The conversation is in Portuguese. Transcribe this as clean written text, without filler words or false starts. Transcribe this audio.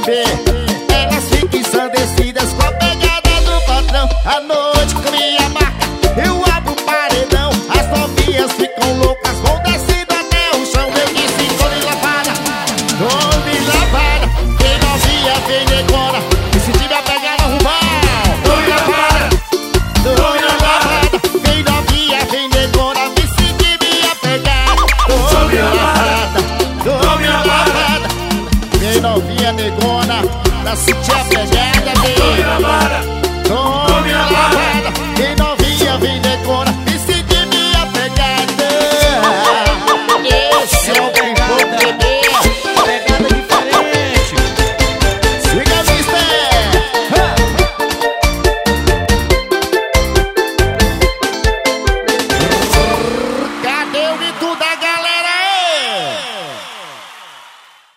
ver. Elas ficam ensandecidas com a pegada do patrão. À noite cria marca, eu abro o paredão. As novinhas ficam loucas, vão descendo até o chão. Eu disse, tô de lavada, vem novinha, vem negona. E se tiver pegada, arrumar, tô de lavada. Vem novinha, vem negona. Me sentir minha pegada, tô de lavada. Vem novinha negona, pra sentir a pegada.